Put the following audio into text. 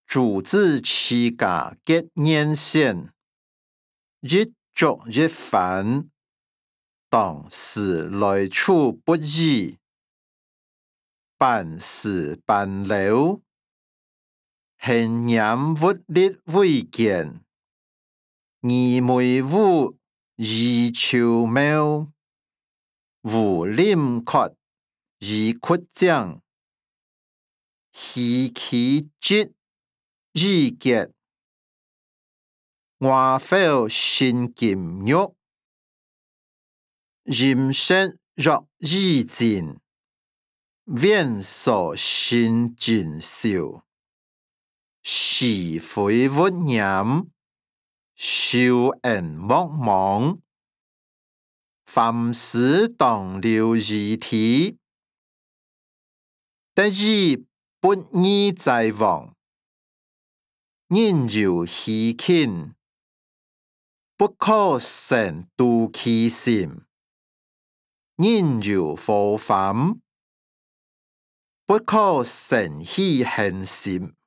主子持家結年限，日逐日繁，當時來處不易，辦事辦了，閒言活力為見，二梅烏宜秋苗，烏林闊宜闊江，希其節宜結，外fel新金玉，人生若意境，願所新進修，是非勿言，修恩莫忘，凡事當留意題，得意不宜在忘，人有希頃，不可生妒忌心，人有禍患，不可生喜恨心。